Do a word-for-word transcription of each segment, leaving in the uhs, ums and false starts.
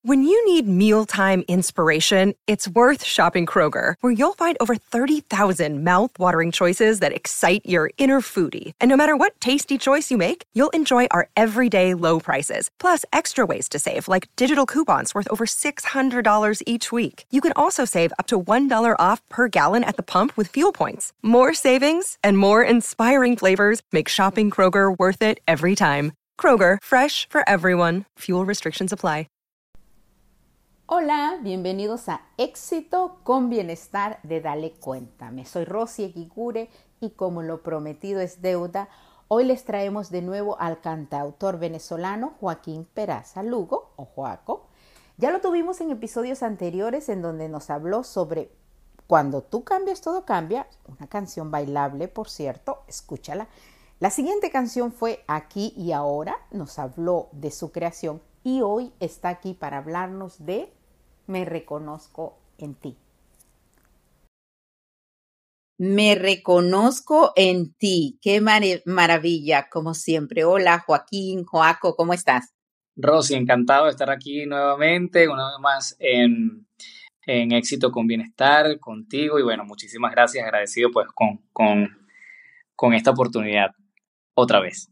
When you need mealtime inspiration, it's worth shopping Kroger, where you'll find over thirty thousand mouth-watering choices that excite your inner foodie. And no matter what tasty choice you make, you'll enjoy our everyday low prices, plus extra ways to save, like digital coupons worth over six hundred dollars each week. You can also save up to one dollar off per gallon at the pump with fuel points. More savings and more inspiring flavors make shopping Kroger worth it every time. Kroger, fresh for everyone. Fuel restrictions apply. Hola, bienvenidos a Éxito con Bienestar de Dale Cuéntame. Soy Rosy Eguigure y como lo prometido es deuda, hoy les traemos de nuevo al cantautor venezolano Joaquín Peraza Lugo, o Joaco. Ya lo tuvimos en episodios anteriores en donde nos habló sobre Cuando tú cambias, todo cambia, una canción bailable, por cierto, escúchala. La siguiente canción fue Aquí y Ahora, nos habló de su creación y hoy está aquí para hablarnos de Me reconozco en ti. Me reconozco en ti. Qué mar- maravilla, como siempre. Hola, Joaquín, Joaco, ¿cómo estás? Rosy, encantado de estar aquí nuevamente, una vez más en, en Éxito con Bienestar contigo y bueno, muchísimas gracias, agradecido pues con, con, con esta oportunidad otra vez.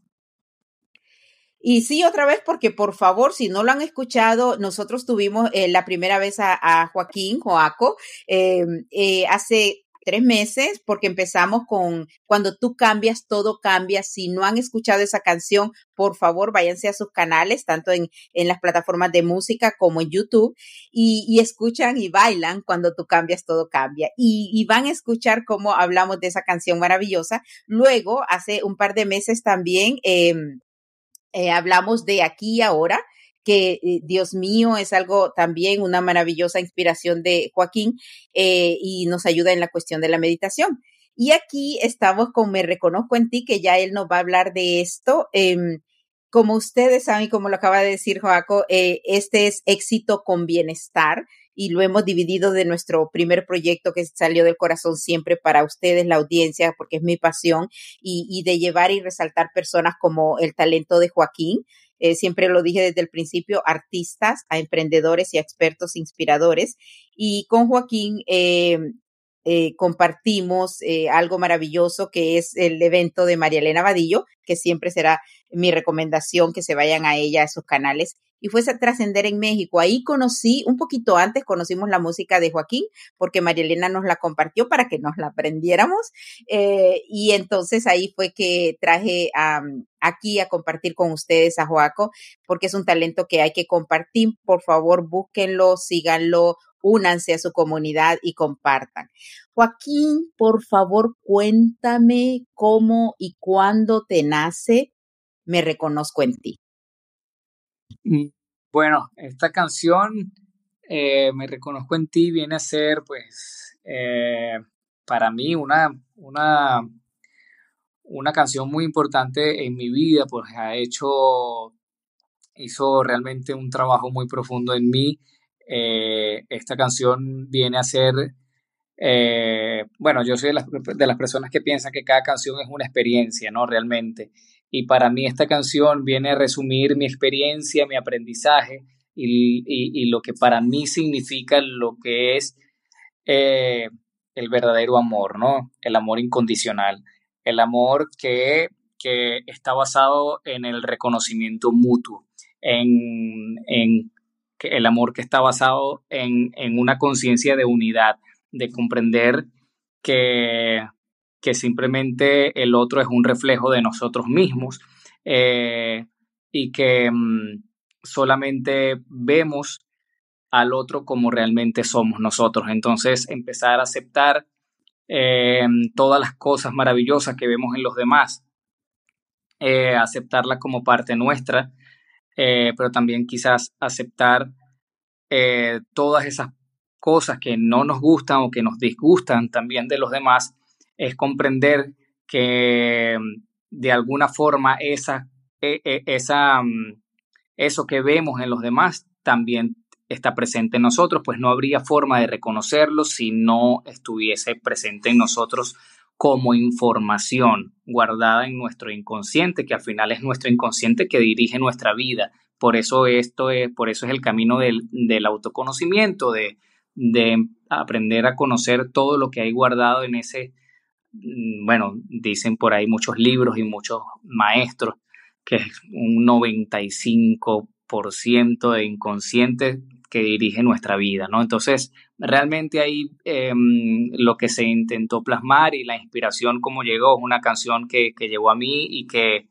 Y sí, otra vez, porque por favor, si no lo han escuchado, nosotros tuvimos eh, la primera vez a, a Joaquín, Joaco, eh, eh, hace tres meses, porque empezamos con Cuando tú cambias, todo cambia. Si no han escuchado esa canción, por favor, váyanse a sus canales, tanto en, en las plataformas de música como en YouTube, y, y escuchan y bailan Cuando tú cambias, todo cambia. Y, y van a escuchar cómo hablamos de esa canción maravillosa. Luego, hace un par de meses también, eh, Eh, hablamos de Aquí y Ahora, que eh, Dios mío es algo también una maravillosa inspiración de Joaquín eh, y nos ayuda en la cuestión de la meditación. Y aquí estamos con Me reconozco en ti, que ya él nos va a hablar de esto. Eh, como ustedes saben, como lo acaba de decir Joaco, eh, este es Éxito con Bienestar y lo hemos dividido de nuestro primer proyecto que salió del corazón siempre para ustedes, la audiencia, porque es mi pasión, y, y de llevar y resaltar personas como el talento de Joaquín. Eh, siempre lo dije desde el principio, artistas, a emprendedores y a expertos inspiradores. Y con Joaquín eh, eh, compartimos eh, algo maravilloso que es el evento de María Elena Vadillo, que siempre será mi recomendación que se vayan a ella, a sus canales. Y fue a trascender en México. Ahí conocí, un poquito antes conocimos la música de Joaquín, porque María Elena nos la compartió para que nos la aprendiéramos. Eh, y entonces ahí fue que traje um, aquí a compartir con ustedes a Joaco, porque es un talento que hay que compartir. Por favor, búsquenlo, síganlo, únanse a su comunidad y compartan. Joaquín, por favor, cuéntame cómo y cuándo te nace Me reconozco en ti. Bueno, esta canción, eh, Me reconozco en ti, viene a ser, pues, eh, para mí una, una, una canción muy importante en mi vida, porque ha hecho, hizo realmente un trabajo muy profundo en mí. Eh, esta canción viene a ser, eh, bueno, yo soy de las, de las personas que piensan que cada canción es una experiencia, ¿no? Realmente. Y para mí esta canción viene a resumir mi experiencia, mi aprendizaje y, y, y lo que para mí significa lo que es eh, el verdadero amor, ¿no? El amor incondicional. El amor que, que está basado en el reconocimiento mutuo, en, en el amor que está basado en, en una conciencia de unidad, de comprender que que simplemente el otro es un reflejo de nosotros mismos eh, y que mm, solamente vemos al otro como realmente somos nosotros. Entonces, empezar a aceptar eh, todas las cosas maravillosas que vemos en los demás, eh, aceptarlas como parte nuestra, eh, pero también quizás aceptar eh, todas esas cosas que no nos gustan o que nos disgustan también de los demás, es comprender que de alguna forma esa, esa, eso que vemos en los demás también está presente en nosotros, pues no habría forma de reconocerlo si no estuviese presente en nosotros como información guardada en nuestro inconsciente, que al final es nuestro inconsciente que dirige nuestra vida, por eso esto es, por eso es el camino del, del autoconocimiento, de, de aprender a conocer todo lo que hay guardado en ese, bueno, dicen por ahí muchos libros y muchos maestros, que es un noventa y cinco por ciento de inconsciente que dirige nuestra vida, ¿no? Entonces, realmente ahí eh, lo que se intentó plasmar y la inspiración como llegó es una canción que, que llegó a mí y que,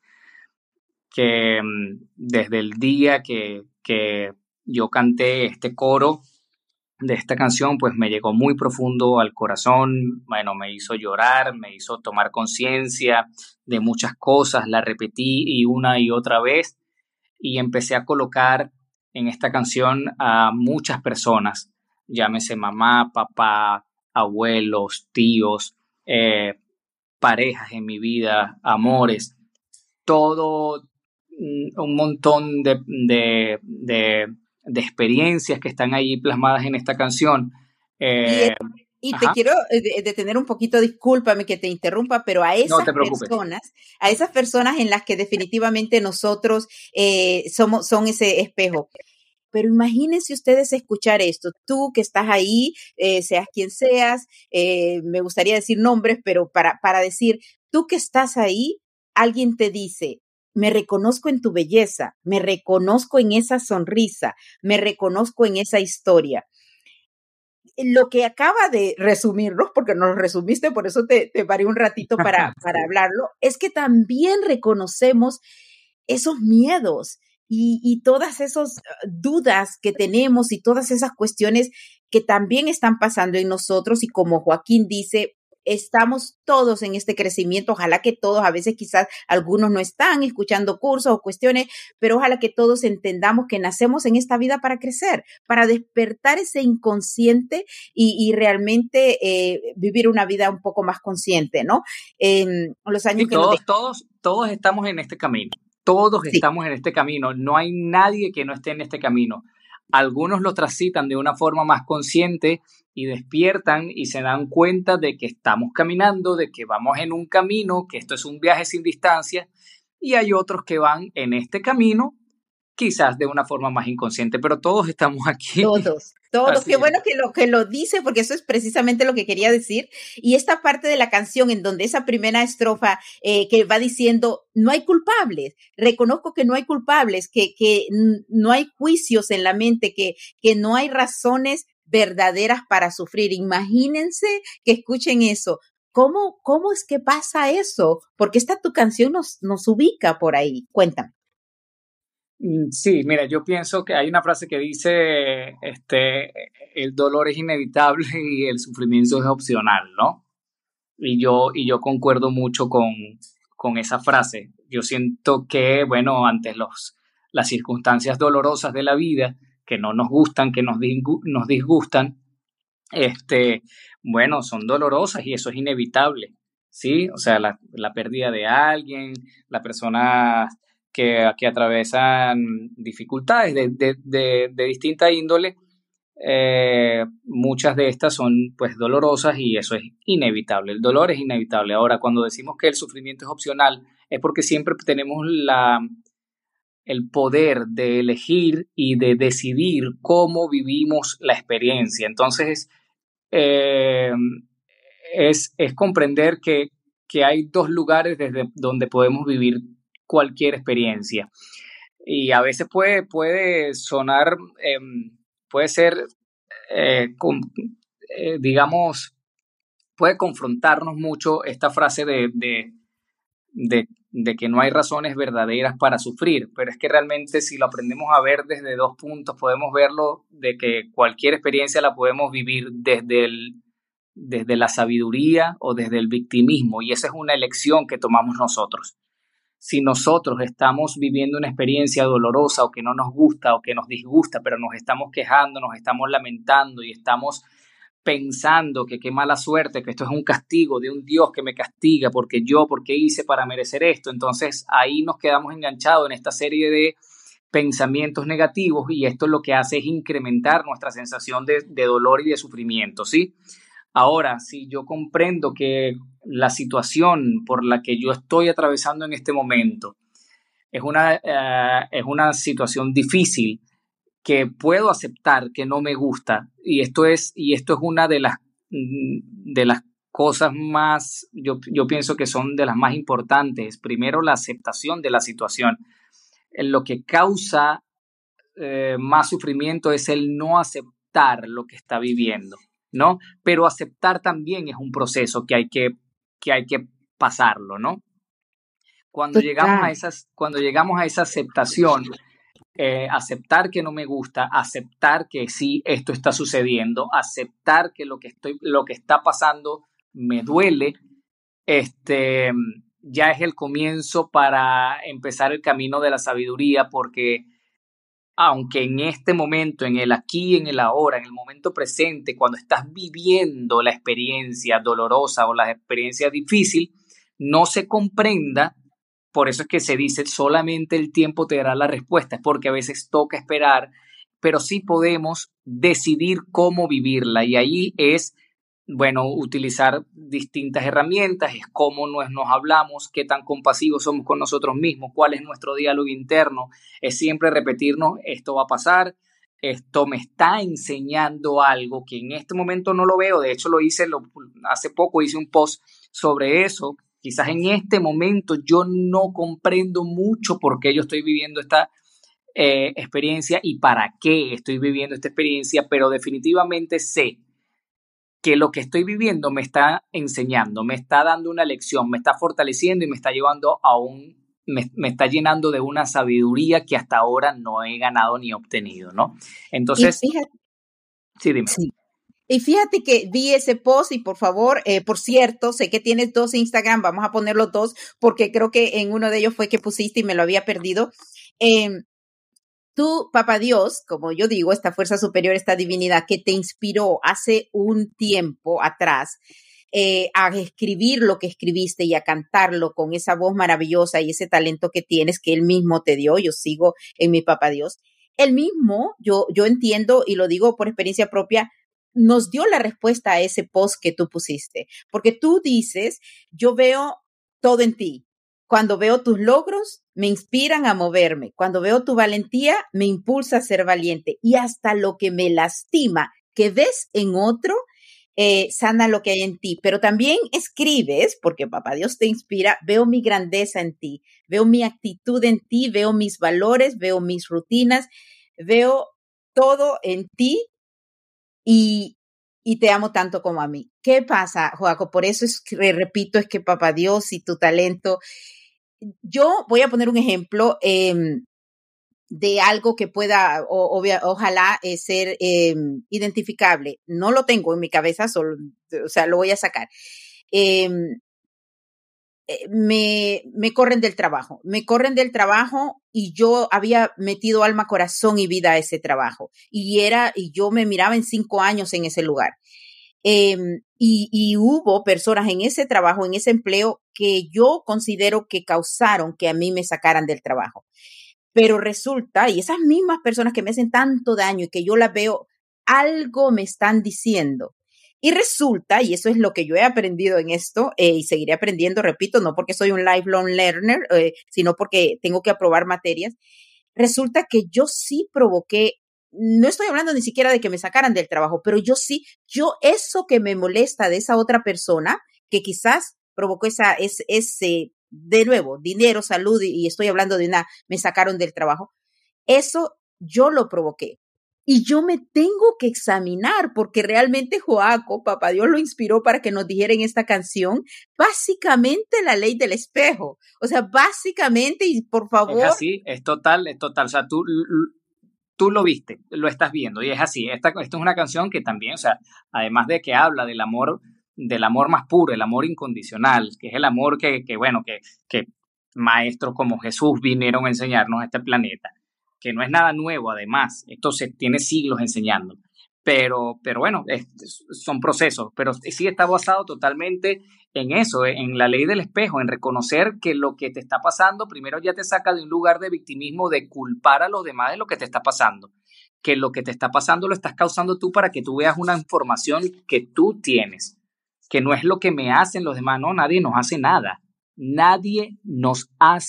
que desde el día que, que yo canté este coro de esta canción, pues me llegó muy profundo al corazón, bueno, me hizo llorar, me hizo tomar conciencia de muchas cosas, la repetí y una y otra vez y empecé a colocar en esta canción a muchas personas, llámese mamá, papá, abuelos, tíos, eh, parejas en mi vida, amores, todo un montón de, de, de, de experiencias que están ahí plasmadas en esta canción. Eh, y, y te quiero detener un poquito, discúlpame que te interrumpa, pero a esas no te preocupes. personas, a esas personas en las que definitivamente nosotros eh, somos, son ese espejo. Pero imagínense ustedes escuchar esto, tú que estás ahí, eh, seas quien seas, eh, me gustaría decir nombres, pero para, para decir, tú que estás ahí, alguien te dice, me reconozco en tu belleza, me reconozco en esa sonrisa, me reconozco en esa historia. Lo que acaba de resumirnos, porque nos resumiste, por eso te, te paré un ratito para, para hablarlo, es que también reconocemos esos miedos y, y todas esas dudas que tenemos y todas esas cuestiones que también están pasando en nosotros y como Joaquín dice, estamos todos en este crecimiento, ojalá que todos, a veces quizás algunos no están escuchando cursos o cuestiones, pero ojalá que todos entendamos que nacemos en esta vida para crecer, para despertar ese inconsciente y, y realmente eh, vivir una vida un poco más consciente, ¿no? En los años sí, que todos, nos de... todos, todos estamos en este camino, todos sí. estamos en este camino, no hay nadie que no esté en este camino. Algunos lo transitan de una forma más consciente y despiertan y se dan cuenta de que estamos caminando, de que vamos en un camino, que esto es un viaje sin distancia, y hay otros que van en este camino quizás de una forma más inconsciente, pero todos estamos aquí. Todos, todos. Así Qué es. bueno que lo, que lo dice, porque eso es precisamente lo que quería decir. Y esta parte de la canción, en donde esa primera estrofa eh, que va diciendo, no hay culpables, reconozco que no hay culpables, que, que no hay juicios en la mente, que, que no hay razones verdaderas para sufrir. Imagínense que escuchen eso. ¿Cómo, cómo es que pasa eso? Porque esta tu canción nos, nos ubica por ahí. Cuéntame. Sí, mira, yo pienso que hay una frase que dice, este, el dolor es inevitable y el sufrimiento es opcional, ¿no? Y yo, y yo concuerdo mucho con, con esa frase. Yo siento que, bueno, ante los, las circunstancias dolorosas de la vida, que no nos gustan, que nos, disgu- nos disgustan, este, bueno, son dolorosas y eso es inevitable, ¿sí? O sea, la, la pérdida de alguien, la persona que, que atravesan dificultades de, de, de, de distinta índole, eh, muchas de estas son pues dolorosas y eso es inevitable, el dolor es inevitable. Ahora, cuando decimos que el sufrimiento es opcional, es porque siempre tenemos la, el poder de elegir y de decidir cómo vivimos la experiencia. Entonces, eh, es, es comprender que, que hay dos lugares desde donde podemos vivir cualquier experiencia. Y a veces puede, puede sonar, eh, puede ser, eh, con, eh, digamos, puede confrontarnos mucho esta frase de, de, de, de que no hay razones verdaderas para sufrir, pero es que realmente si lo aprendemos a ver desde dos puntos, podemos verlo de que cualquier experiencia la podemos vivir desde el desde la sabiduría o desde el victimismo, y esa es una elección que tomamos nosotros. Si nosotros estamos viviendo una experiencia dolorosa o que no nos gusta o que nos disgusta, pero nos estamos quejando, nos estamos lamentando y estamos pensando que qué mala suerte, que esto es un castigo de un Dios que me castiga porque yo, porque hice para merecer esto, entonces ahí nos quedamos enganchados en esta serie de pensamientos negativos y esto lo que hace es incrementar nuestra sensación de, de dolor y de sufrimiento, ¿sí? Ahora, si yo comprendo que la situación por la que yo estoy atravesando en este momento es una, uh, es una situación difícil que puedo aceptar que no me gusta, y esto es, y esto es una de las, de las cosas más, yo, yo pienso que son de las más importantes. Primero, la aceptación de la situación. Lo que causa eh, más sufrimiento es el no aceptar lo que está viviendo, ¿no? Pero aceptar también es un proceso que hay que, que, hay que pasarlo, ¿no? Cuando llegamos a esas, cuando llegamos a esa aceptación, eh, aceptar que no me gusta, aceptar que sí, esto está sucediendo, aceptar que lo que estoy, lo que está pasando me duele, este, ya es el comienzo para empezar el camino de la sabiduría, porque aunque en este momento, en el aquí, en el ahora, en el momento presente, cuando estás viviendo la experiencia dolorosa o la experiencia difícil, no se comprenda. Por eso es que se dice solamente el tiempo te dará la respuesta, es porque a veces toca esperar, pero sí podemos decidir cómo vivirla, y ahí es, bueno, utilizar distintas herramientas, es cómo nos, nos hablamos, qué tan compasivos somos con nosotros mismos, cuál es nuestro diálogo interno, es siempre repetirnos, esto va a pasar, esto me está enseñando algo que en este momento no lo veo. De hecho lo hice, lo, hace poco hice un post sobre eso. Quizás en este momento yo no comprendo mucho por qué yo estoy viviendo esta eh, experiencia y para qué estoy viviendo esta experiencia, pero definitivamente sé que lo que estoy viviendo me está enseñando, me está dando una lección, me está fortaleciendo y me está llevando a un, me, me está llenando de una sabiduría que hasta ahora no he ganado ni obtenido, ¿no? Entonces, y fíjate, sí, dime. Sí. Y fíjate que vi ese post y por favor, eh, por cierto, sé que tienes dos Instagram, vamos a poner los dos porque creo que en uno de ellos fue que pusiste y me lo había perdido. Eh, tú, Papá Dios, como yo digo, esta fuerza superior, esta divinidad que te inspiró hace un tiempo atrás eh, a escribir lo que escribiste y a cantarlo con esa voz maravillosa y ese talento que tienes que él mismo te dio. Yo sigo en mi Papá Dios. Él mismo, yo, yo entiendo y lo digo por experiencia propia, nos dio la respuesta a ese post que tú pusiste, porque tú dices, yo veo todo en ti. Cuando veo tus logros, me inspiran a moverme. Cuando veo tu valentía, me impulsa a ser valiente. Y hasta lo que me lastima, que ves en otro, eh, sana lo que hay en ti. Pero también escribes, porque Papá Dios te inspira, veo mi grandeza en ti, veo mi actitud en ti, veo mis valores, veo mis rutinas, veo todo en ti. Y, y te amo tanto como a mí. ¿Qué pasa, Joaco? Por eso es que, repito, es que Papá Dios y tu talento. Yo voy a poner un ejemplo eh, de algo que pueda, o, obvia, ojalá, eh, ser eh, identificable. No lo tengo en mi cabeza, solo, o sea, lo voy a sacar. Eh, Me, me corren del trabajo, me corren del trabajo y yo había metido alma, corazón y vida a ese trabajo y era, y yo me miraba en cinco años en ese lugar. Eh, y, y hubo personas en ese trabajo, en ese empleo que yo considero que causaron que a mí me sacaran del trabajo. Pero resulta, y esas mismas personas que me hacen tanto daño y que yo las veo, algo me están diciendo. Y resulta, y eso es lo que yo he aprendido en esto, eh, y seguiré aprendiendo, repito, no porque soy un lifelong learner, eh, sino porque tengo que aprobar materias, resulta que yo sí provoqué, no estoy hablando ni siquiera de que me sacaran del trabajo, pero yo sí, yo eso que me molesta de esa otra persona, que quizás provocó esa, ese, ese de nuevo, dinero, salud, y, y estoy hablando de una, me sacaron del trabajo, eso yo lo provoqué. Y yo me tengo que examinar porque realmente Joaco, Papá Dios lo inspiró para que nos dijera en esta canción, básicamente la ley del espejo. O sea, básicamente, y por favor. Es así, es total, es total. O sea, tú, tú lo viste, lo estás viendo y es así. Esta, esta es una canción que también, o sea, además de que habla del amor, del amor más puro, el amor incondicional, que es el amor que, que bueno, que, que maestros como Jesús vinieron a enseñarnos a este planeta, que no es nada nuevo, además, esto se tiene siglos enseñando, pero, pero bueno, es, son procesos, pero sí está basado totalmente en eso, en la ley del espejo, en reconocer que lo que te está pasando, primero ya te saca de un lugar de victimismo, de culpar a los demás de lo que te está pasando, que lo que te está pasando lo estás causando tú para que tú veas una información que tú tienes, que no es lo que me hacen los demás, no, nadie nos hace nada, nadie nos hace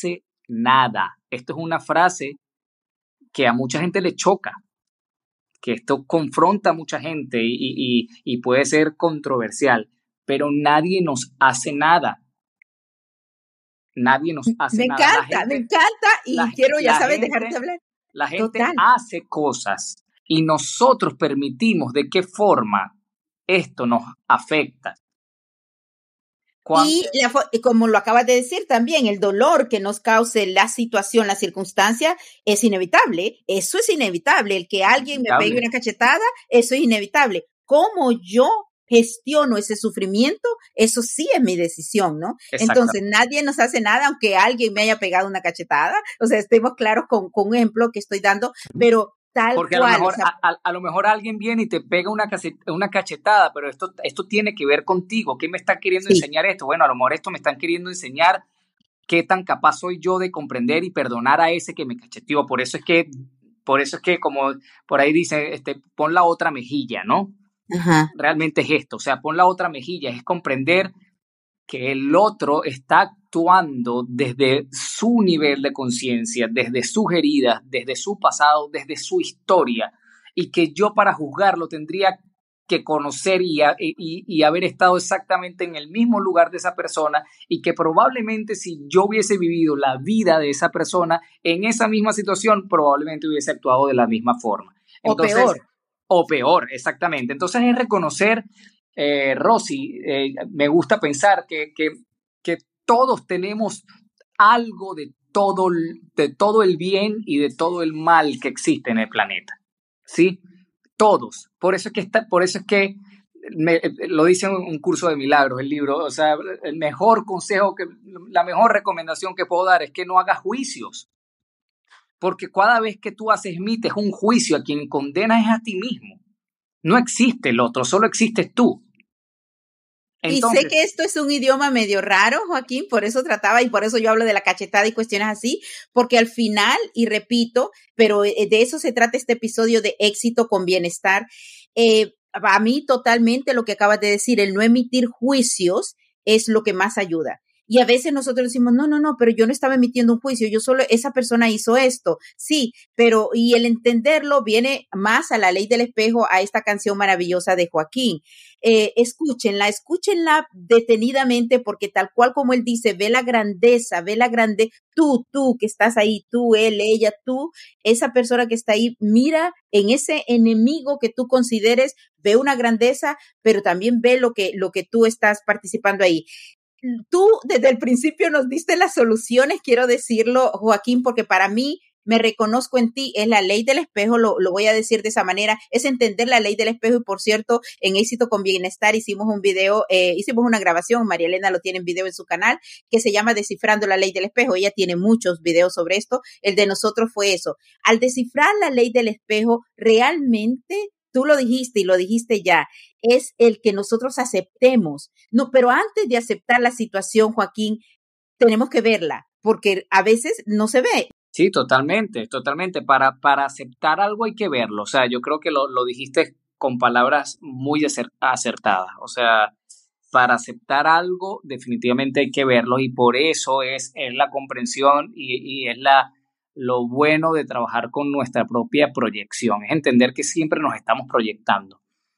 nada. Esto es una frase que a mucha gente le choca, que esto confronta a mucha gente y, y, y puede ser controversial, pero nadie nos hace nada. Nadie nos hace me nada. encanta, Gente, me encanta y la, quiero, ya la sabes, gente, dejarte hablar. La gente Total. hace cosas y nosotros permitimos de qué forma esto nos afecta. Y, la, y como lo acabas de decir también, el dolor que nos cause la situación, la circunstancia, es inevitable. Eso es inevitable. El que alguien inevitable. me pegue una cachetada, eso es inevitable. ¿Cómo yo gestiono ese sufrimiento? Eso sí es mi decisión, ¿no? Entonces, nadie nos hace nada, aunque alguien me haya pegado una cachetada. O sea, estemos claros con, con un ejemplo que estoy dando, pero tal Porque cual. a lo, mejor, o sea, a, a lo mejor alguien viene y te pega una, una cachetada, pero esto, esto tiene que ver contigo. ¿Qué me está queriendo sí. enseñar esto? Bueno, a lo mejor esto me están queriendo enseñar qué tan capaz soy yo de comprender y perdonar a ese que me cacheteó. Por eso es que, por eso es que como por ahí dice, este, pon la otra mejilla, ¿no? Ajá. Realmente es esto, o sea, pon la otra mejilla, es comprender que el otro está actuando desde su nivel de conciencia, desde sus heridas, desde su pasado, desde su historia, y que yo para juzgarlo tendría que conocer y, a, y, y haber estado exactamente en el mismo lugar de esa persona, y que probablemente si yo hubiese vivido la vida de esa persona en esa misma situación, probablemente hubiese actuado de la misma forma. Entonces, o peor. O peor, exactamente. Entonces es reconocer, eh, Rosy, eh, me gusta pensar que, que, que todos tenemos algo de todo, de todo el bien y de todo el mal que existe en el planeta, ¿sí? Todos. Por eso es que, está, por eso es que me, lo dice en un curso de milagros, el libro, o sea, el mejor consejo, que, la mejor recomendación que puedo dar es que no hagas juicios. Porque cada vez que tú haces, emites un juicio, a quien condenas es a ti mismo. No existe el otro, solo existes tú. Entonces, y sé que esto es un idioma medio raro, Joaquín, por eso trataba y por eso yo hablo de la cachetada y cuestiones así, porque al final, y repito, pero de eso se trata este episodio de éxito con bienestar, eh, a mí totalmente lo que acabas de decir, el no emitir juicios es lo que más ayuda. Y a veces nosotros decimos, no, no, no, pero yo no estaba emitiendo un juicio, yo solo, esa persona hizo esto. Sí, pero, y el entenderlo viene más a la ley del espejo, a esta canción maravillosa de Joaquín. Eh, escúchenla, escúchenla detenidamente, porque tal cual como él dice, ve la grandeza, ve la grandeza, tú, tú que estás ahí, tú, él, ella, tú, esa persona que está ahí, mira en ese enemigo que tú consideres, ve una grandeza, pero también ve lo que, lo que tú estás participando ahí. Tú desde el principio nos diste las soluciones, quiero decirlo, Joaquín, porque para mí me reconozco en ti, es la ley del espejo, lo, lo voy a decir de esa manera, es entender la ley del espejo. Y por cierto, en Éxito con Bienestar hicimos un video, eh, hicimos una grabación, María Elena lo tiene en video en su canal, que se llama Descifrando la ley del espejo. Ella tiene muchos videos sobre esto, el de nosotros fue eso. Al descifrar la ley del espejo, realmente tú lo dijiste y lo dijiste ya, es el que nosotros aceptemos. No, pero antes de aceptar la situación, Joaquín, tenemos que verla, porque a veces no se ve. Sí, totalmente, totalmente. Para, para aceptar algo hay que verlo. O sea, yo creo que lo, lo dijiste con palabras muy acertadas. O sea, para aceptar algo definitivamente hay que verlo, y por eso es, es la comprensión y, y es la... lo bueno de trabajar con nuestra propia proyección, es entender que siempre nos estamos proyectando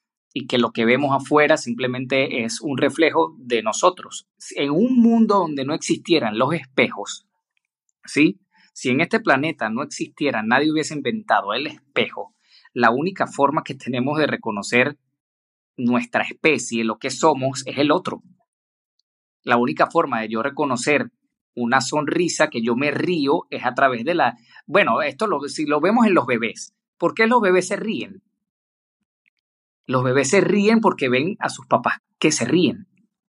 y que lo que vemos afuera simplemente es un reflejo de nosotros. En un mundo donde no existieran los espejos, ¿sí? Si en este planeta no existiera, nadie hubiese inventado el espejo, la única forma que tenemos de reconocer nuestra especie, lo que somos, es el otro. La única forma de yo reconocer una sonrisa, que yo me río, es a través de la... Bueno, esto lo, si lo vemos en los bebés. ¿Por qué los bebés se ríen? Los bebés se ríen porque ven a sus papás que se ríen.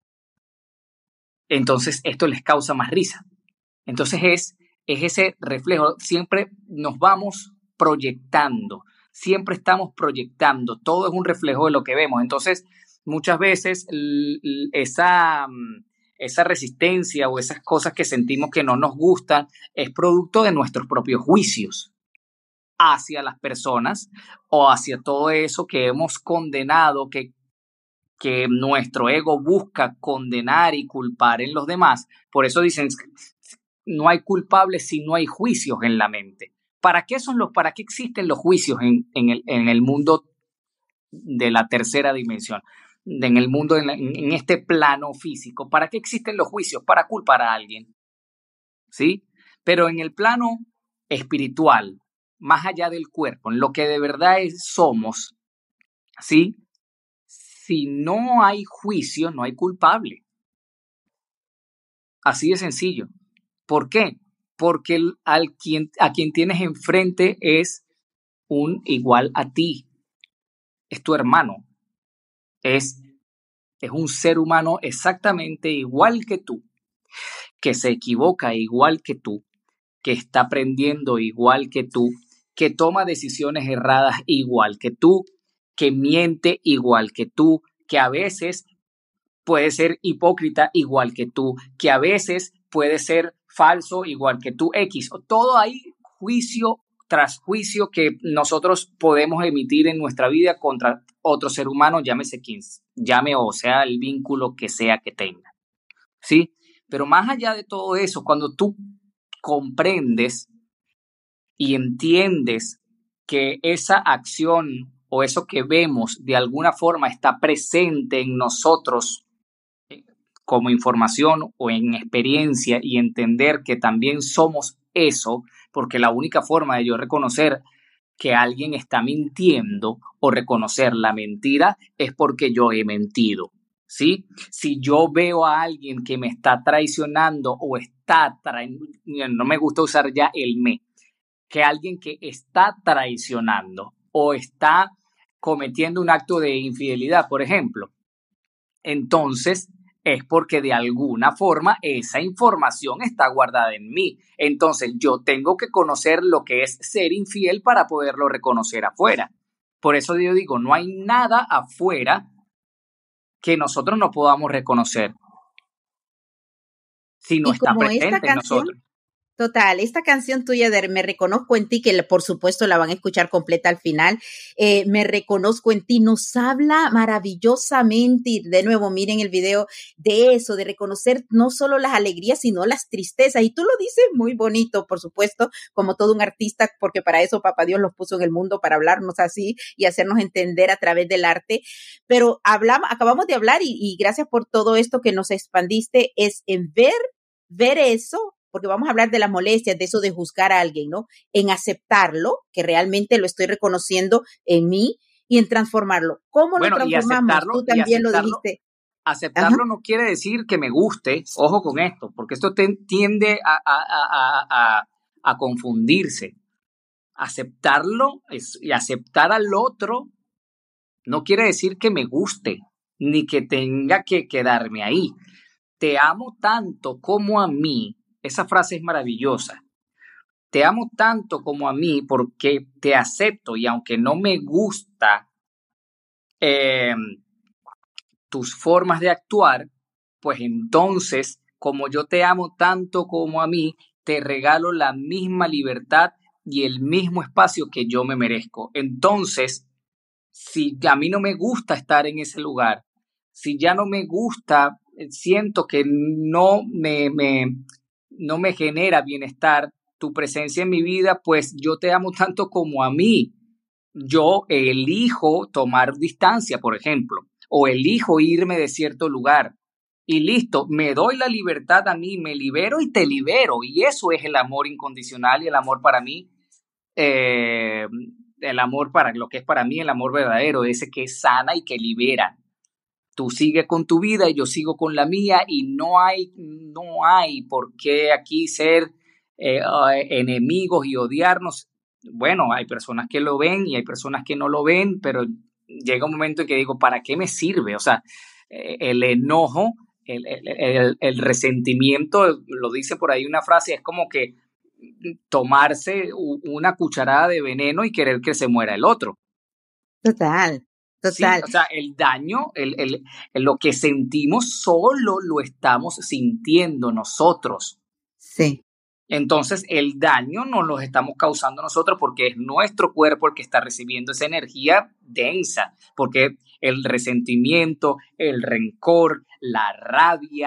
Entonces, esto les causa más risa. Entonces, es, es ese reflejo. Siempre nos vamos proyectando. Siempre estamos proyectando. Todo es un reflejo de lo que vemos. Entonces, muchas veces, esa... esa resistencia o esas cosas que sentimos que no nos gustan es producto de nuestros propios juicios hacia las personas o hacia todo eso que hemos condenado, que, que nuestro ego busca condenar y culpar en los demás. Por eso dicen, no hay culpables si no hay juicios en la mente. ¿Para qué son los, para qué existen los juicios en, en, el, en el mundo de la tercera dimensión? En el mundo, en, en este plano físico. ¿Para qué existen los juicios? Para culpar a alguien. ¿Sí? Pero en el plano espiritual, más allá del cuerpo, en lo que de verdad es, somos, ¿sí? Si no hay juicio, no hay culpable. Así de sencillo. ¿Por qué? Porque el, al quien, a quien tienes enfrente es un igual a ti. Es tu hermano. Es, es un ser humano exactamente igual que tú, que se equivoca igual que tú, que está aprendiendo igual que tú, que toma decisiones erradas igual que tú, que miente igual que tú, que a veces puede ser hipócrita igual que tú, que a veces puede ser falso igual que tú, X. Todo hay juicio tras juicio que nosotros podemos emitir en nuestra vida contra otro ser humano, llámese quien llame o sea el vínculo que sea que tenga. ¿Sí? Pero más allá de todo eso, cuando tú comprendes y entiendes que esa acción o eso que vemos de alguna forma está presente en nosotros como información o en experiencia y entender que también somos eso, porque la única forma de yo reconocer que alguien está mintiendo o reconocer la mentira es porque yo he mentido, ¿sí? Si yo veo a alguien que me está traicionando o está traicionando, no me gusta usar ya el me, que alguien que está traicionando o está cometiendo un acto de infidelidad, por ejemplo, entonces es porque de alguna forma esa información está guardada en mí. Entonces yo tengo que conocer lo que es ser infiel para poderlo reconocer afuera. Por eso yo digo, no hay nada afuera que nosotros no podamos reconocer si no y está como esta presente en canción, nosotros. total, esta canción tuya de Me reconozco en ti, que por supuesto la van a escuchar completa al final, eh, Me reconozco en ti, nos habla maravillosamente, y de nuevo miren el video, de eso, de reconocer no solo las alegrías, sino las tristezas, y tú lo dices muy bonito, por supuesto, como todo un artista, porque para eso Papá Dios los puso en el mundo, para hablarnos así y hacernos entender a través del arte, pero hablamos, acabamos de hablar y, y gracias por todo esto que nos expandiste, es en ver, ver eso, porque vamos a hablar de las molestias, de eso de juzgar a alguien, ¿no? En aceptarlo, que realmente lo estoy reconociendo en mí, y en transformarlo. ¿Cómo bueno, lo transformamos? Tú también lo dijiste. Aceptarlo Ajá. no quiere decir que me guste, ojo con esto, porque esto te, tiende a, a, a, a, a confundirse. Aceptarlo es, y aceptar al otro no quiere decir que me guste, ni que tenga que quedarme ahí. Te amo tanto como a mí. Esa frase es maravillosa. Te amo tanto como a mí porque te acepto y aunque no me gusta eh, tus formas de actuar, pues entonces, como yo te amo tanto como a mí, te regalo la misma libertad y el mismo espacio que yo me merezco. Entonces, si a mí no me gusta estar en ese lugar, si ya no me gusta, siento que no me, me no me genera bienestar tu presencia en mi vida, pues yo te amo tanto como a mí. Yo elijo tomar distancia, por ejemplo, o elijo irme de cierto lugar. Y listo, me doy la libertad a mí, me libero y te libero. Y eso es el amor incondicional y el amor para mí, eh, el amor para lo que es para mí el amor verdadero, ese que sana y que libera. Tú sigues con tu vida y yo sigo con la mía y no hay, no hay por qué aquí ser eh, enemigos y odiarnos. Bueno, hay personas que lo ven y hay personas que no lo ven, pero llega un momento en que digo, ¿para qué me sirve? O sea, eh, el enojo, el, el, el, el resentimiento, lo dice por ahí una frase, es como que tomarse una cucharada de veneno y querer que se muera el otro. Total. Total. Sí, o sea, el daño, el, el, el, lo que sentimos solo lo estamos sintiendo nosotros. Sí. Entonces, el daño no lo estamos causando nosotros porque es nuestro cuerpo el que está recibiendo esa energía densa, porque el resentimiento, el rencor, la rabia,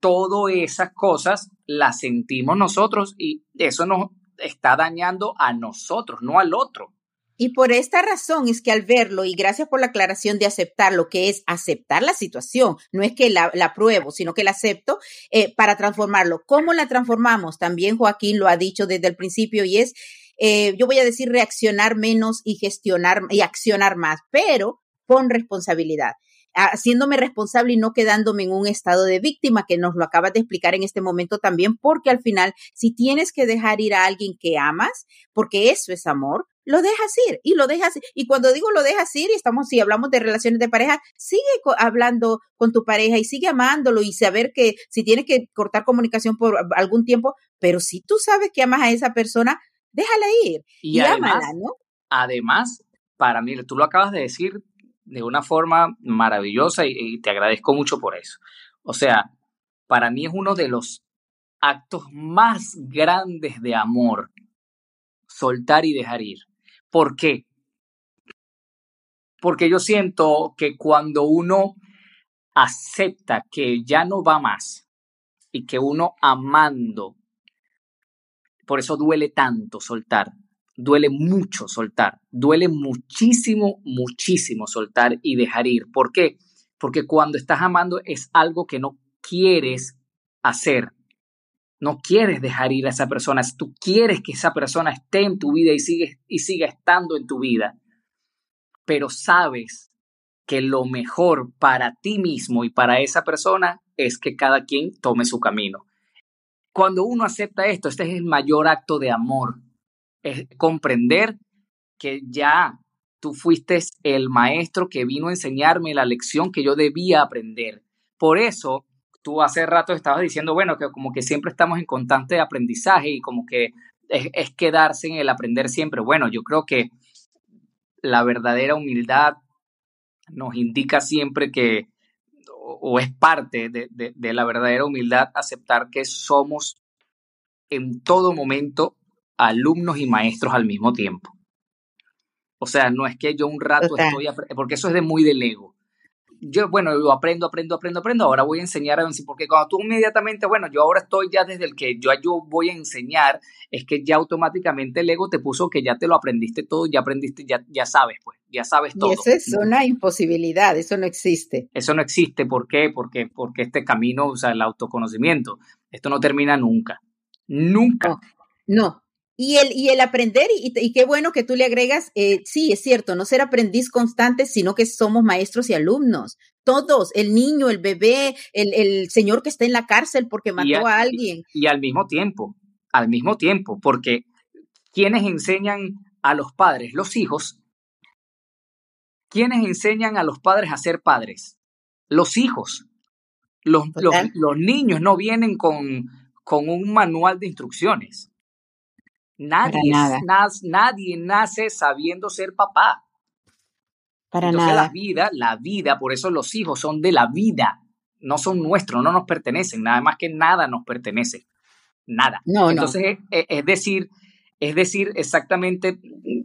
todas esas cosas las sentimos nosotros y eso nos está dañando a nosotros, no al otro. Y por esta razón es que al verlo, y gracias por la aclaración de aceptar lo que es aceptar la situación, no es que la, la apruebo, sino que la acepto eh, para transformarlo. ¿Cómo la transformamos? También Joaquín lo ha dicho desde el principio y es, eh, yo voy a decir reaccionar menos y gestionar y accionar más, pero con responsabilidad, haciéndome responsable y no quedándome en un estado de víctima, que nos lo acabas de explicar en este momento también, porque al final, si tienes que dejar ir a alguien que amas, porque eso es amor, lo dejas ir y lo dejas, y cuando digo lo dejas ir, y estamos, si hablamos de relaciones de pareja, sigue co- hablando con tu pareja y sigue amándolo y saber que si tienes que cortar comunicación por algún tiempo, pero si tú sabes que amas a esa persona, déjala ir Y y además, ámala, ¿no? además, para mí, tú lo acabas de decir de una forma maravillosa y, y te agradezco mucho por eso. O sea, para mí es uno de los actos más grandes de amor, soltar y dejar ir. ¿Por qué? Porque yo siento que cuando uno acepta que ya no va más y que uno amando, por eso duele tanto soltar, duele mucho soltar, duele muchísimo, muchísimo soltar y dejar ir. ¿Por qué? Porque cuando estás amando es algo que no quieres hacer, no quieres dejar ir a esa persona, tú quieres que esa persona esté en tu vida y sigue, y siga estando en tu vida, pero sabes que lo mejor para ti mismo y para esa persona es que cada quien tome su camino. Cuando uno acepta esto, este es el mayor acto de amor, es comprender que ya tú fuiste el maestro que vino a enseñarme la lección que yo debía aprender. Por eso, tú hace rato estabas diciendo, bueno, que como que siempre estamos en constante aprendizaje y como que es, es quedarse en el aprender siempre. Bueno, yo creo que la verdadera humildad nos indica siempre que, o, o es parte de, de, de la verdadera humildad, aceptar que somos en todo momento alumnos y maestros al mismo tiempo. O sea, no es que yo un rato Total. estoy, porque eso es de muy del ego. Yo, bueno, yo aprendo, aprendo, aprendo, aprendo, ahora voy a enseñar a ver si, porque cuando tú inmediatamente, bueno, yo ahora estoy ya desde el que yo, yo voy a enseñar, es que ya automáticamente el ego te puso que ya te lo aprendiste todo, ya aprendiste, ya, ya sabes, pues, ya sabes Y todo. eso es una imposibilidad, eso no existe. Eso no existe, ¿por qué? Porque, porque este camino, o sea, el autoconocimiento, esto no termina nunca, nunca. No, no. Y el, y el aprender, y, y qué bueno que tú le agregas, eh, sí, es cierto, no ser aprendiz constante, sino que somos maestros y alumnos. Todos, el niño, el bebé, el, el señor que está en la cárcel porque mató Y, a, a alguien. Y, y al mismo tiempo, al mismo tiempo, porque ¿quiénes enseñan a los padres? Los hijos. ¿Quiénes enseñan a los padres a ser padres? Los hijos. Los, los, los niños no vienen con, con un manual de instrucciones. Nadie, nada. nas, nadie nace sabiendo ser papá. Para Entonces nada. la vida, la vida, por eso los hijos son de la vida, no son nuestros, no nos pertenecen, nada más que nada nos pertenece, nada. No, Entonces, no. Es, es decir, es decir, exactamente,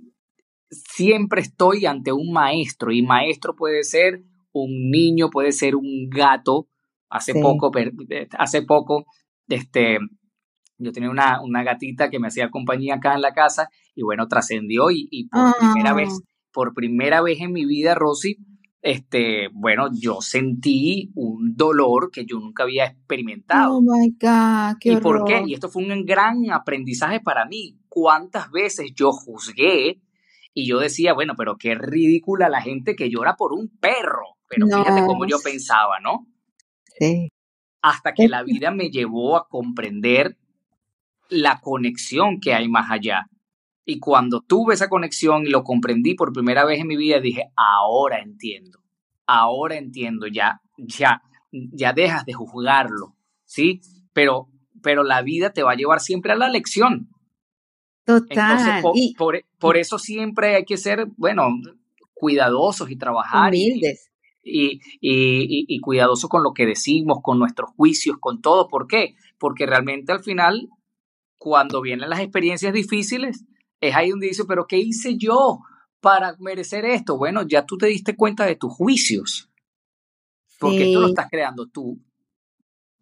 siempre estoy ante un maestro, y maestro puede ser un niño, puede ser un gato. Hace sí. poco, hace poco, este, yo tenía una, una gatita que me hacía compañía acá en la casa, y bueno, trascendió, y, y por oh. primera vez, por primera vez en mi vida, Rosy, este, bueno, yo sentí un dolor que yo nunca había experimentado. Oh my God, qué ¿Y horror. por qué? Y esto fue un gran aprendizaje para mí. ¿Cuántas veces yo juzgué y yo decía, bueno, pero qué ridícula la gente que llora por un perro? Pero no. Fíjate cómo yo pensaba, ¿no? Sí. Hasta que la vida me llevó a comprender la conexión que hay más allá. Y cuando tuve esa conexión y lo comprendí por primera vez en mi vida, dije, ahora entiendo, ahora entiendo, ya, ya, ya dejas de juzgarlo, ¿sí? Pero, pero la vida te va a llevar siempre a la lección. Total. Entonces, por, y, por, por eso siempre hay que ser, bueno, cuidadosos y trabajar. Humildes. Y, y, y, y cuidadosos con lo que decimos, con nuestros juicios, con todo. ¿Por qué? Porque realmente al final, cuando vienen las experiencias difíciles, es ahí donde dice, pero ¿qué hice yo para merecer esto? Bueno, ya tú te diste cuenta de tus juicios, porque sí. Esto lo estás creando tú.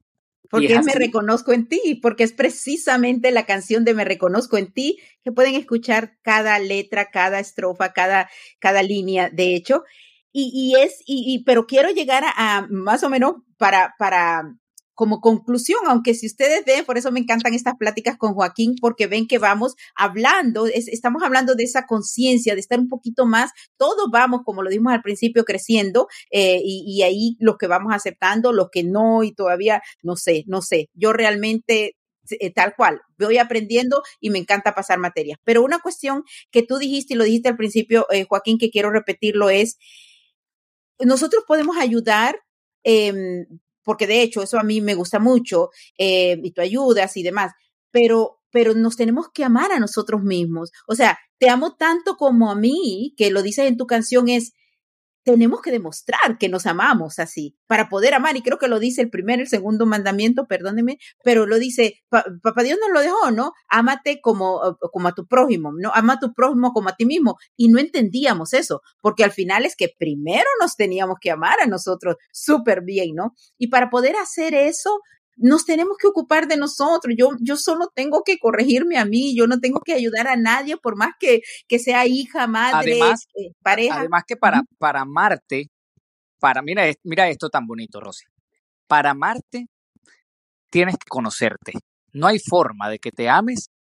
Porque es Me Reconozco en Ti, porque es precisamente la canción de Me Reconozco en Ti, que pueden escuchar cada letra, cada estrofa, cada, cada línea, de hecho. Y, y es, y, y, pero quiero llegar a, a más o menos para, para, como conclusión, aunque si ustedes ven, por eso me encantan estas pláticas con Joaquín, porque ven que vamos hablando, es, estamos hablando de esa conciencia, de estar un poquito más, todos vamos, como lo dijimos al principio, creciendo, eh, y, y ahí los que vamos aceptando, los que no, y todavía, no sé, no sé, yo realmente, eh, tal cual, voy aprendiendo y me encanta pasar materias. Pero una cuestión que tú dijiste, y lo dijiste al principio, eh, Joaquín, que quiero repetirlo, es, nosotros podemos ayudar, eh, porque de hecho eso a mí me gusta mucho, eh, y tú ayudas y demás, pero, pero nos tenemos que amar a nosotros mismos. O sea, te amo tanto como a mí, que lo dices en tu canción, es, tenemos que demostrar que nos amamos así para poder amar. Y creo que lo dice el primer, el segundo mandamiento, perdóneme, pero lo dice, pa, papá Dios nos lo dejó, ¿no? Ámate como, como a tu prójimo, ¿no? Ama a tu prójimo como a ti mismo. Y no entendíamos eso, porque al final es que primero nos teníamos que amar a nosotros súper bien, ¿no? Y para poder hacer eso, nos tenemos que ocupar de nosotros. Yo, yo solo tengo que corregirme a mí, yo no tengo que ayudar a nadie, por más que, que sea hija, madre, además, eh, pareja. Además que para, para amarte, para, mira, mira esto tan bonito, Rosy. Para amarte, tienes que conocerte. No hay forma de que te ames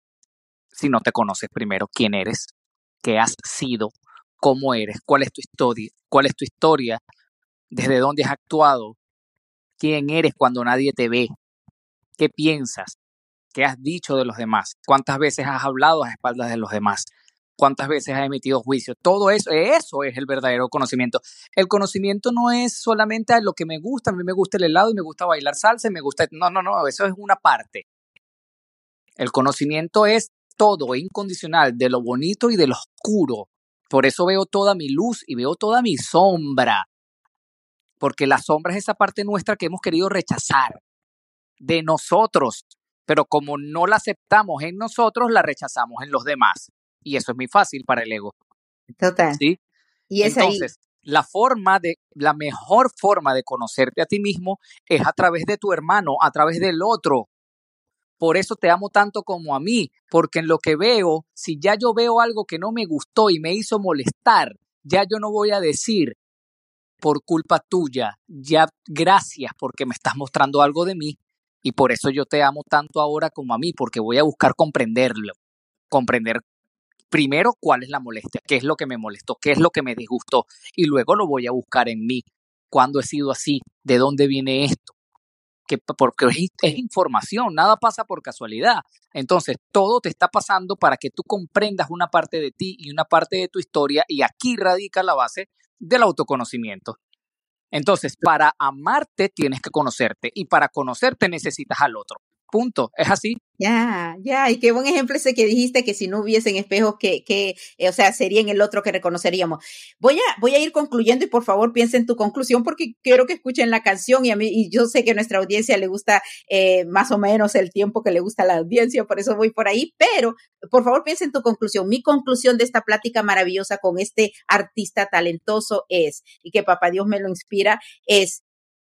si no te conoces primero quién eres, qué has sido, cómo eres, cuál es tu historia, cuál es tu historia, desde dónde has actuado, quién eres cuando nadie te ve, qué piensas, qué has dicho de los demás, cuántas veces has hablado a espaldas de los demás, cuántas veces has emitido juicio. Todo eso, eso es el verdadero conocimiento. El conocimiento no es solamente a lo que me gusta, a mí me gusta el helado y me gusta bailar salsa y me gusta... No, no, no, eso es una parte. El conocimiento es todo, incondicional, de lo bonito y de lo oscuro. Por eso veo toda mi luz y veo toda mi sombra. Porque la sombra es esa parte nuestra que hemos querido rechazar de nosotros, pero como no la aceptamos en nosotros, la rechazamos en los demás. Y eso es muy fácil para el ego. Total. ¿Sí? Y es Entonces, ahí. la forma de, la mejor forma de conocerte a ti mismo es a través de tu hermano, a través del otro. Por eso te amo tanto como a mí, porque en lo que veo, si ya yo veo algo que no me gustó y me hizo molestar, ya yo no voy a decir, por culpa tuya, ya gracias porque me estás mostrando algo de mí y por eso yo te amo tanto ahora como a mí, porque voy a buscar comprenderlo, comprender primero cuál es la molestia, qué es lo que me molestó, qué es lo que me disgustó y luego lo voy a buscar en mí, cuándo he sido así, de dónde viene esto, que, porque es, es información, nada pasa por casualidad, entonces todo te está pasando para que tú comprendas una parte de ti y una parte de tu historia y aquí radica la base del autoconocimiento. Entonces, para amarte tienes que conocerte y para conocerte necesitas al otro. Punto. ¿Es así? Ya, ya, y qué buen ejemplo ese que dijiste, que si no hubiesen espejos, que, que eh, o sea, sería en el otro que reconoceríamos. Voy a, voy a ir concluyendo y por favor piensa en tu conclusión porque quiero que escuchen la canción y a mí, y yo sé que a nuestra audiencia le gusta eh, más o menos el tiempo que le gusta a la audiencia, por eso voy por ahí, pero por favor piensa en tu conclusión. Mi conclusión de esta plática maravillosa con este artista talentoso es, y que papá Dios me lo inspira, es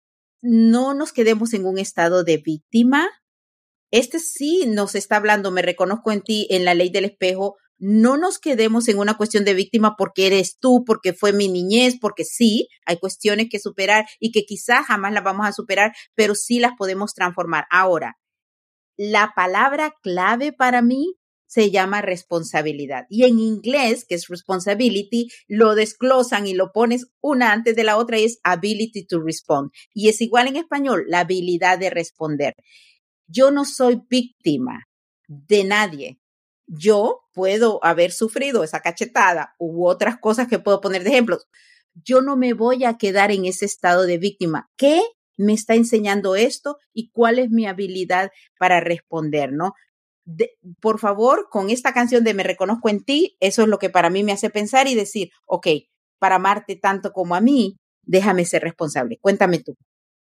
no nos quedemos en un estado de víctima. Este sí nos está hablando, me reconozco en ti, en la ley del espejo. No nos quedemos en una cuestión de víctima porque eres tú, porque fue mi niñez, porque sí, hay cuestiones que superar y que quizás jamás las vamos a superar, pero sí las podemos transformar. Ahora, la palabra clave para mí se llama responsabilidad. Y en inglés, que es responsibility, lo desglosan y lo pones una antes de la otra y es ability to respond. Y es igual en español, la habilidad de responder. Yo no soy víctima de nadie. Yo puedo haber sufrido esa cachetada u otras cosas que puedo poner de ejemplos. Yo no me voy a quedar en ese estado de víctima. ¿Qué me está enseñando esto y cuál es mi habilidad para responder, no? De, por favor, con esta canción de Me Reconozco en Ti, eso es lo que para mí me hace pensar y decir, ok, para amarte tanto como a mí, déjame ser responsable. Cuéntame tú.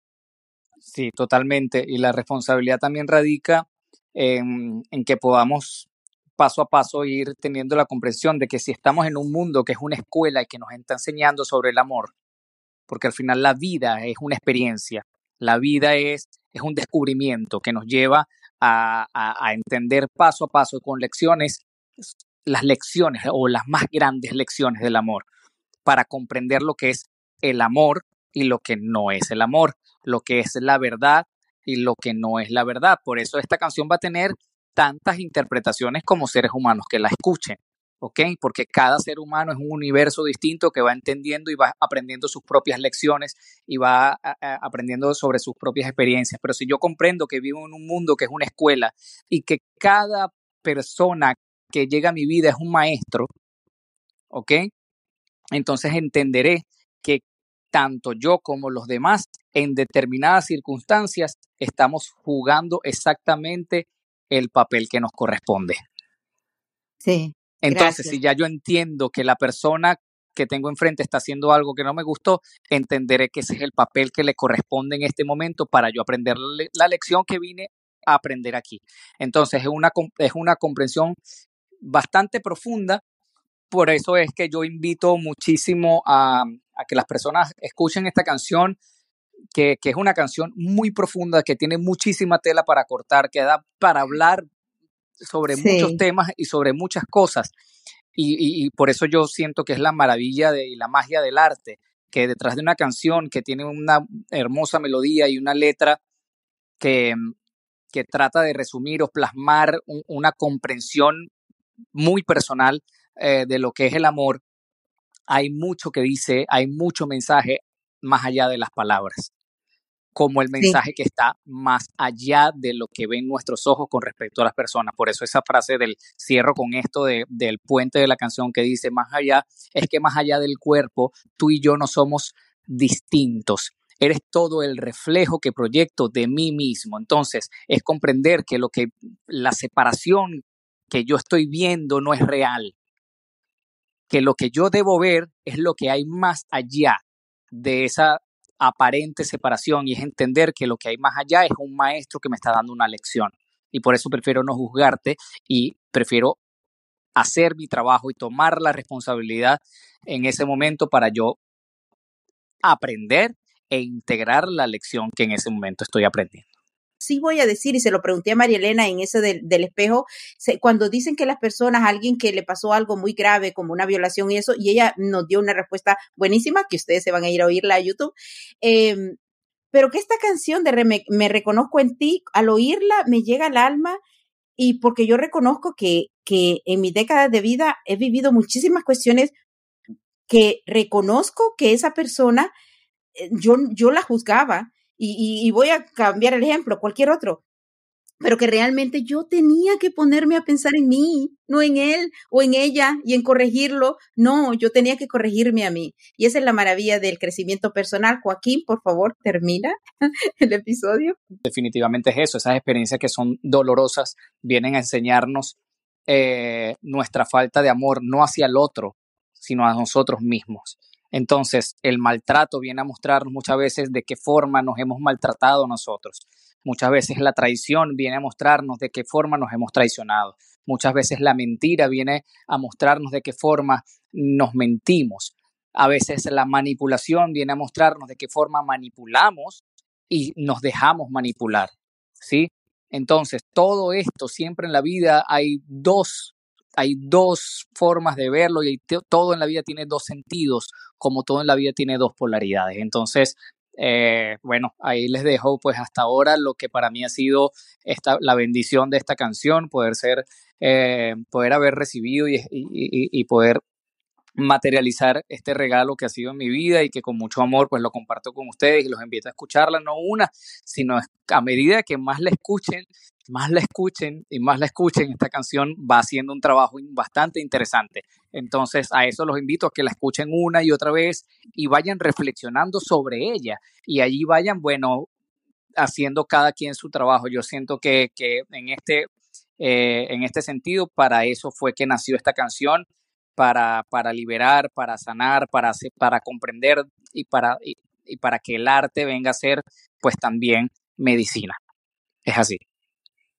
Sí, totalmente. Y la responsabilidad también radica en, en que podamos paso a paso ir teniendo la comprensión de que si estamos en un mundo que es una escuela y que nos está enseñando sobre el amor, porque al final la vida es una experiencia, La vida es, es un descubrimiento que nos lleva a, a, a entender paso a paso con lecciones, las lecciones o las más grandes lecciones del amor, para comprender lo que es el amor y lo que no es el amor, lo que es la verdad y lo que no es la verdad. Por eso esta canción va a tener tantas interpretaciones como seres humanos que la escuchen, ¿ok? Porque cada ser humano es un universo distinto que va entendiendo y va aprendiendo sus propias lecciones y va a, a, aprendiendo sobre sus propias experiencias. Pero si yo comprendo que vivo en un mundo que es una escuela y que cada persona que llega a mi vida es un maestro, ¿ok? Entonces entenderé que tanto yo como los demás en determinadas circunstancias estamos jugando exactamente el papel que nos corresponde. Sí. Entonces, Gracias. si ya yo entiendo que la persona que tengo enfrente está haciendo algo que no me gustó, entenderé que ese es el papel que le corresponde en este momento para yo aprender la lección que vine a aprender aquí. Entonces, es una, es una comprensión bastante profunda. Por eso es que yo invito muchísimo a, a que las personas escuchen esta canción, que, que es una canción muy profunda, que tiene muchísima tela para cortar, que da para hablar sobre Sí. muchos temas y sobre muchas cosas. Y, y, y por eso yo siento que es la maravilla de, y la magia del arte, que detrás de una canción que tiene una hermosa melodía y una letra que, que trata de resumir o plasmar un, una comprensión muy personal eh, de lo que es el amor, hay mucho que dice, hay mucho mensaje más allá de las palabras, como el mensaje Sí. que está más allá de lo que ven nuestros ojos con respecto a las personas. Por eso esa frase del cierro con esto de, del puente de la canción que dice más allá, es que más allá del cuerpo, tú y yo no somos distintos. Eres todo el reflejo que proyecto de mí mismo. Entonces, es comprender que lo que la separación que yo estoy viendo no es real, que lo que yo debo ver es lo que hay más allá de esa aparente separación, y es entender que lo que hay más allá es un maestro que me está dando una lección, y por eso prefiero no juzgarte y prefiero hacer mi trabajo y tomar la responsabilidad en ese momento para yo aprender e integrar la lección que en ese momento estoy aprendiendo. Sí voy a decir, y se lo pregunté a María Elena en eso del, del espejo, se, cuando dicen que las personas, a alguien que le pasó algo muy grave como una violación y eso, y ella nos dio una respuesta buenísima, que ustedes se van a ir a oírla a YouTube, eh, pero que esta canción de re, me, me reconozco en ti, al oírla me llega al alma, y porque yo reconozco que, que en mis décadas de vida he vivido muchísimas cuestiones que reconozco que esa persona, yo, yo la juzgaba, y, y, y voy a cambiar el ejemplo, cualquier otro, pero que realmente yo tenía que ponerme a pensar en mí, no en él o en ella y en corregirlo. No, yo tenía que corregirme a mí. Y esa es la maravilla del crecimiento personal. Joaquín, por favor, termina el episodio. Definitivamente es eso, esas experiencias que son dolorosas vienen a enseñarnos eh, nuestra falta de amor, no hacia el otro, sino a nosotros mismos. Entonces, el maltrato viene a mostrarnos muchas veces de qué forma nos hemos maltratado nosotros. Muchas veces la traición viene a mostrarnos de qué forma nos hemos traicionado. Muchas veces la mentira viene a mostrarnos de qué forma nos mentimos. A veces la manipulación viene a mostrarnos de qué forma manipulamos y nos dejamos manipular, ¿sí? Entonces, todo esto, siempre en la vida hay dos, hay dos formas de verlo, y todo en la vida tiene dos sentidos, como todo en la vida tiene dos polaridades. Entonces, eh, bueno, ahí les dejo pues hasta ahora lo que para mí ha sido esta, la bendición de esta canción, poder ser, eh, poder haber recibido y, y, y poder materializar este regalo que ha sido en mi vida, y que con mucho amor pues lo comparto con ustedes y los invito a escucharla, no una, sino a medida que más la escuchen, más la escuchen y más la escuchen, esta canción va haciendo un trabajo bastante interesante. Entonces a eso los invito, a que la escuchen una y otra vez y vayan reflexionando sobre ella, y allí vayan, bueno, haciendo cada quien su trabajo. Yo siento que, que en, este, eh, en este sentido, para eso fue que nació esta canción, para, para liberar, para sanar, para, para comprender y para, y, y para que el arte venga a ser pues también medicina. Es así.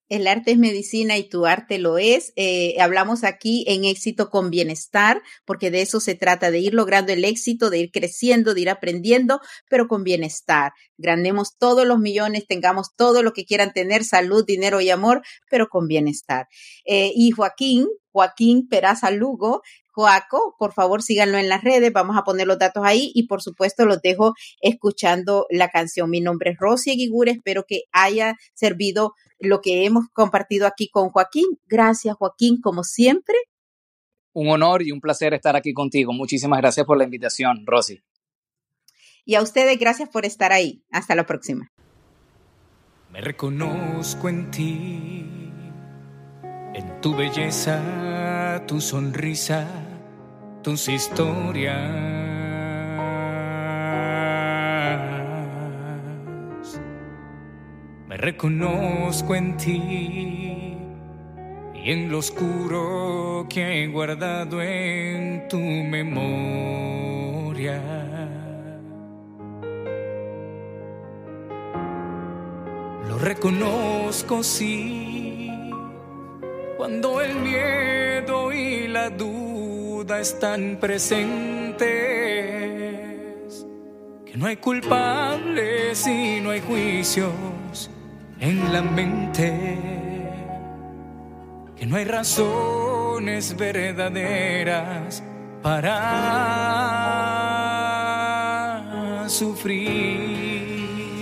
El arte es medicina y tu arte lo es. Eh, hablamos aquí en éxito con bienestar, porque de eso se trata, de ir logrando el éxito, de ir creciendo, de ir aprendiendo, pero con bienestar. Ganemos todos los millones, tengamos todo lo que quieran tener, salud, dinero y amor, pero con bienestar. Eh, y Joaquín, Joaquín Peraza Lugo, Joaco, por favor síganlo en las redes, vamos a poner los datos ahí y por supuesto los dejo escuchando la canción. Mi nombre es Rosy Eguigure, espero que haya servido lo que hemos compartido aquí con Joaquín. Gracias, Joaquín, como siempre. Un honor y un placer estar aquí contigo. Muchísimas gracias por la invitación, Rosy. Y a ustedes, gracias por estar ahí. Hasta la próxima. Me reconozco en ti, en tu belleza, tu sonrisa, tus historias. Me reconozco en ti y en lo oscuro que he guardado en tu memoria. Lo reconozco, sí, cuando el miedo y la duda están presentes, que no hay culpables y no hay juicios en la mente, que no hay razones verdaderas para sufrir.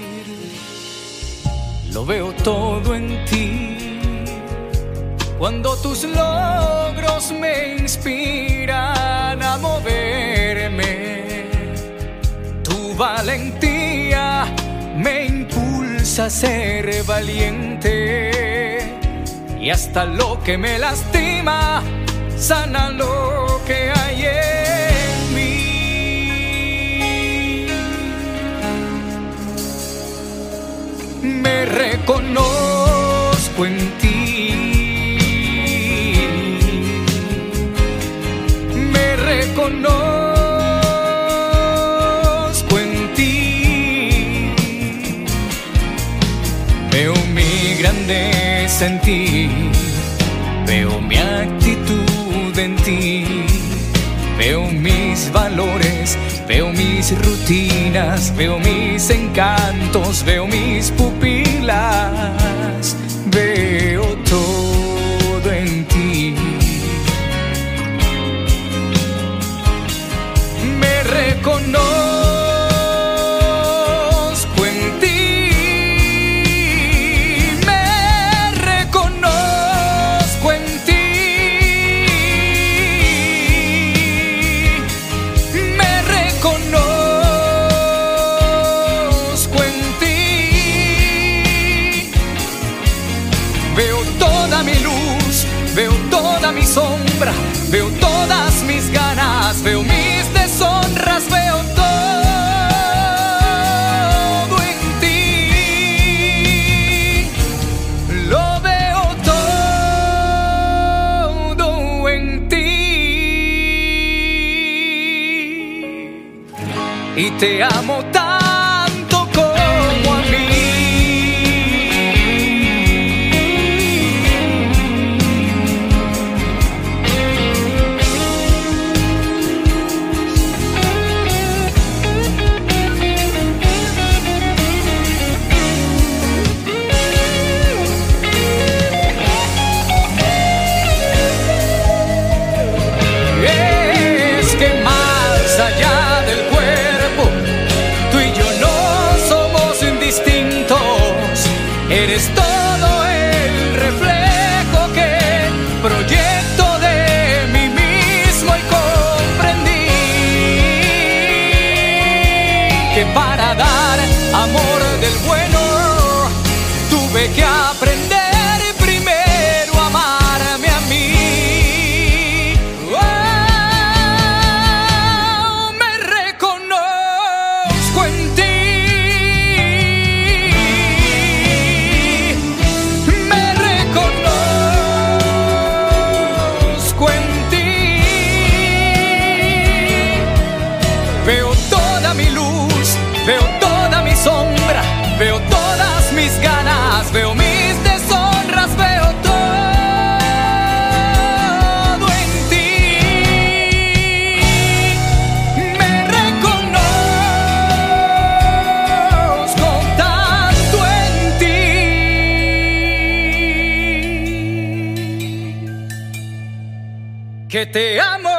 Lo veo todo en ti, cuando tus logros me inspiran a moverme, tu valentía me impulsa a ser valiente, y hasta lo que me lastima sana lo que hay en mí. Me reconozco en ti, me reconozco en ti, veo mi grandeza en ti, veo mi actitud en ti, veo mis valores, veo mis rutinas, veo mis encantos, veo mis pupilas, veo todo en ti. Me reconozco en ti, me reconozco en ti. Veo toda mi sombra, veo todas mis ganas, veo mis deshonras, veo todo en ti. Lo veo todo en ti. Y te amo tanto como a mí. Eres todo el reflejo que proyecto de mí mismo, y comprendí que para dar amor del bueno tuve que aprender primero a amarme a mí. Oh, me reconozco en ti. Veo toda mi sombra, veo todas mis ganas, veo mis deshonras. que te amo.